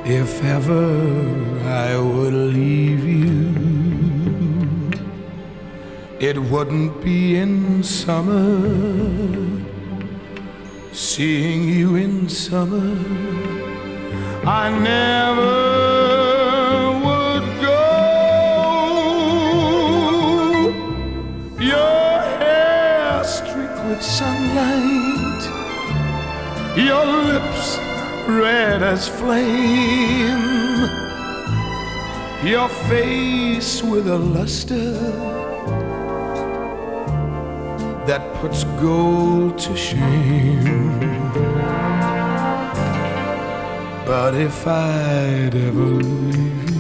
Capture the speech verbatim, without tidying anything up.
If ever I would leave you, it wouldn't be in summer. Seeing you in summer, I never would go. Your hair streaked with sunlight, your lips red as flame, your face with a luster that puts gold to shame. But if I'd ever leave